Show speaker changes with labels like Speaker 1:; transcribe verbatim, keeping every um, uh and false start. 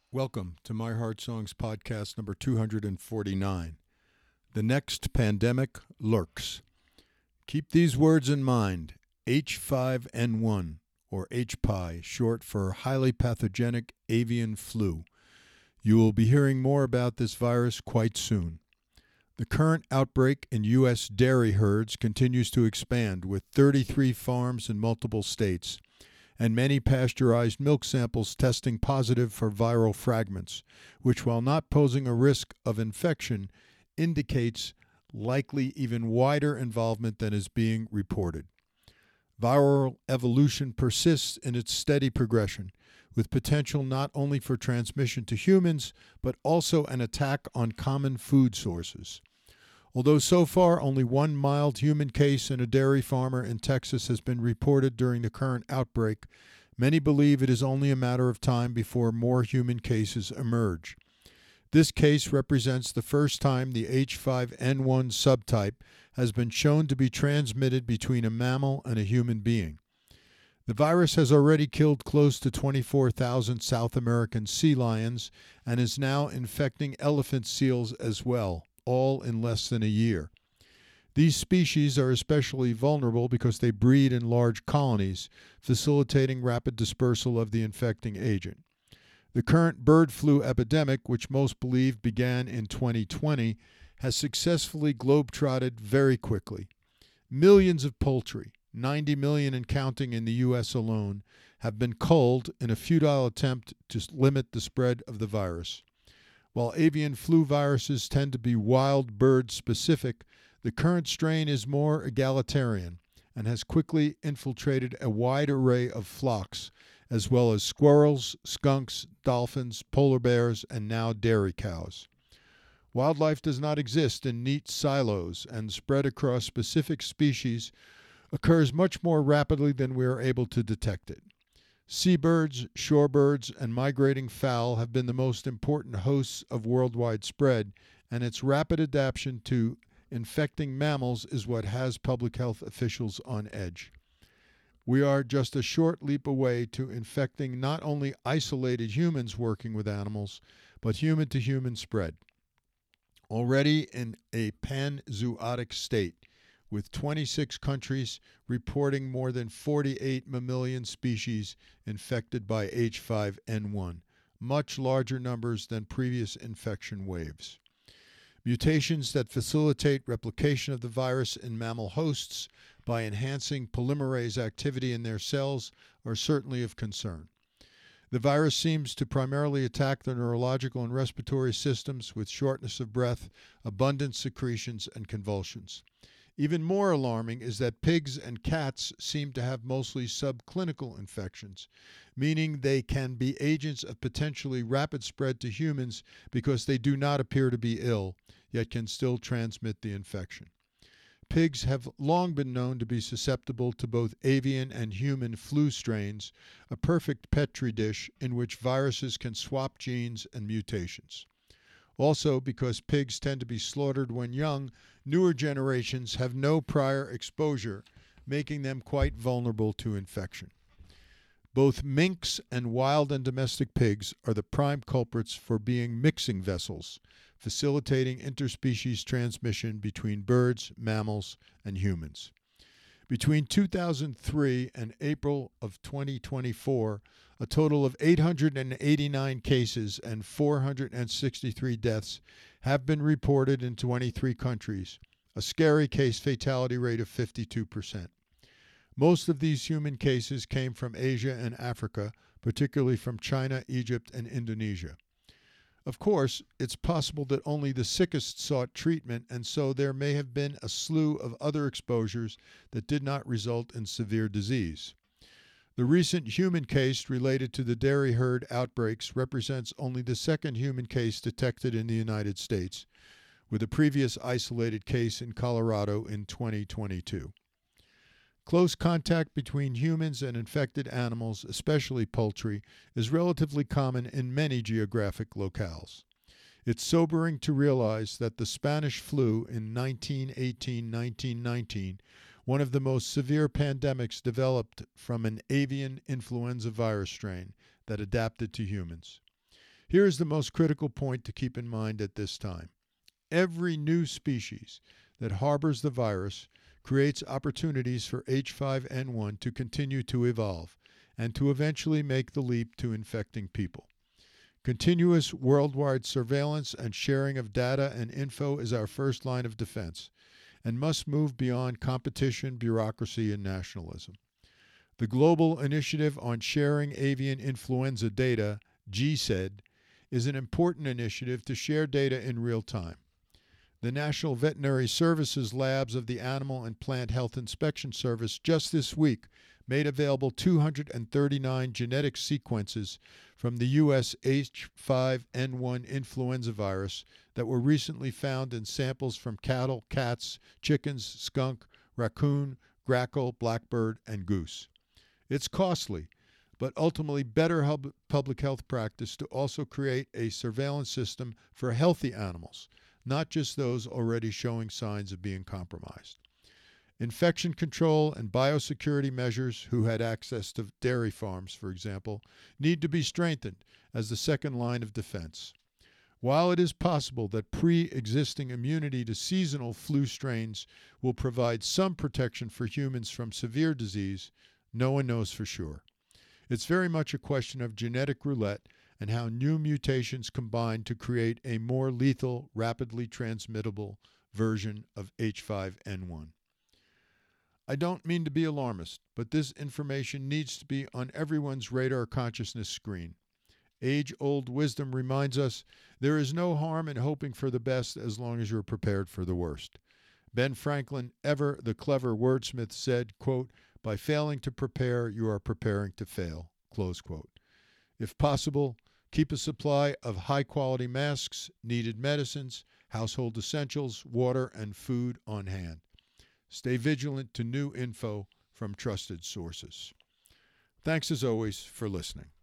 Speaker 1: Welcome to My Heart Songs podcast number two hundred forty-nine. The next pandemic lurks. Keep these words in mind. H five N one, or H P I, short for highly pathogenic avian flu. You will be hearing more about this virus quite soon. The current outbreak in U S dairy herds continues to expand, with thirty-three farms in multiple states, and many pasteurized milk samples testing positive for viral fragments, which, while not posing a risk of infection, indicates likely even wider involvement than is being reported. Viral evolution persists in its steady progression, with potential not only for transmission to humans, but also an attack on common food sources. Although so far only one mild human case in a dairy farmer in Texas has been reported during the current outbreak, many believe it is only a matter of time before more human cases emerge. This case represents the first time the H five N one subtype has been shown to be transmitted between a mammal and a human being. The virus has already killed close to twenty-four thousand South American sea lions and is now infecting elephant seals as well, all in less than a year. These species are especially vulnerable because they breed in large colonies, facilitating rapid dispersal of the infecting agent. The current bird flu epidemic, which most believe began in twenty twenty, has successfully globetrotted very quickly. Millions of poultry, ninety million and counting in the U S alone, have been culled in a futile attempt to limit the spread of the virus. While avian flu viruses tend to be wild bird specific, the current strain is more egalitarian and has quickly infiltrated a wide array of flocks, as well as squirrels, skunks, dolphins, polar bears, and now dairy cows. Wildlife does not exist in neat silos, and spread across specific species occurs much more rapidly than we are able to detect it. Seabirds, shorebirds, and migrating fowl have been the most important hosts of worldwide spread, and its rapid adaptation to infecting mammals is what has public health officials on edge. We are just a short leap away to infecting not only isolated humans working with animals, but human-to-human spread. Already in a pan-zootic state, with twenty-six countries reporting more than forty-eight mammalian species infected by H five N one, much larger numbers than previous infection waves. Mutations that facilitate replication of the virus in mammal hosts by enhancing polymerase activity in their cells are certainly of concern. The virus seems to primarily attack the neurological and respiratory systems with shortness of breath, abundant secretions, and convulsions. Even more alarming is that pigs and cats seem to have mostly subclinical infections, meaning they can be agents of potentially rapid spread to humans because they do not appear to be ill, yet can still transmit the infection. Pigs have long been known to be susceptible to both avian and human flu strains, a perfect petri dish in which viruses can swap genes and mutations. Also, because pigs tend to be slaughtered when young, newer generations have no prior exposure, making them quite vulnerable to infection. Both minks and wild and domestic pigs are the prime culprits for being mixing vessels, facilitating interspecies transmission between birds, mammals, and humans. Between two thousand three and April of twenty twenty-four, a total of eight hundred eighty-nine cases and four hundred sixty-three deaths have been reported in twenty-three countries, a scary case fatality rate of fifty-two percent. Most of these human cases came from Asia and Africa, particularly from China, Egypt, and Indonesia. Of course, it's possible that only the sickest sought treatment, and so there may have been a slew of other exposures that did not result in severe disease. The recent human case related to the dairy herd outbreaks represents only the second human case detected in the United States, with a previous isolated case in Colorado in twenty twenty-two. Close contact between humans and infected animals, especially poultry, is relatively common in many geographic locales. It's sobering to realize that the Spanish flu in nineteen eighteen to nineteen nineteen, one of the most severe pandemics, developed from an avian influenza virus strain that adapted to humans. Here is the most critical point to keep in mind at this time. Every new species that harbors the virus creates opportunities for H five N one to continue to evolve and to eventually make the leap to infecting people. Continuous worldwide surveillance and sharing of data and info is our first line of defense and must move beyond competition, bureaucracy, and nationalism. The Global Initiative on Sharing Avian Influenza Data, G S E D, is an important initiative to share data in real time. The National Veterinary Services Labs of the Animal and Plant Health Inspection Service just this week made available two hundred thirty-nine genetic sequences from the U S H five N one influenza virus that were recently found in samples from cattle, cats, chickens, skunk, raccoon, grackle, blackbird, and goose. It's costly, but ultimately better hub- public health practice to also create a surveillance system for healthy animals, not just those already showing signs of being compromised. Infection control and biosecurity measures, who had access to dairy farms, for example, need to be strengthened as the second line of defense. While it is possible that pre-existing immunity to seasonal flu strains will provide some protection for humans from severe disease, no one knows for sure. It's very much a question of genetic roulette and how new mutations combine to create a more lethal, rapidly transmittable version of H five N one. I don't mean to be alarmist, but this information needs to be on everyone's radar consciousness screen. Age-old wisdom reminds us there is no harm in hoping for the best as long as you're prepared for the worst. Ben Franklin, ever the clever wordsmith, said, quote, "By failing to prepare, you are preparing to fail," close quote. If possible, keep a supply of high-quality masks, needed medicines, household essentials, water, and food on hand. Stay vigilant to new info from trusted sources. Thanks as always for listening.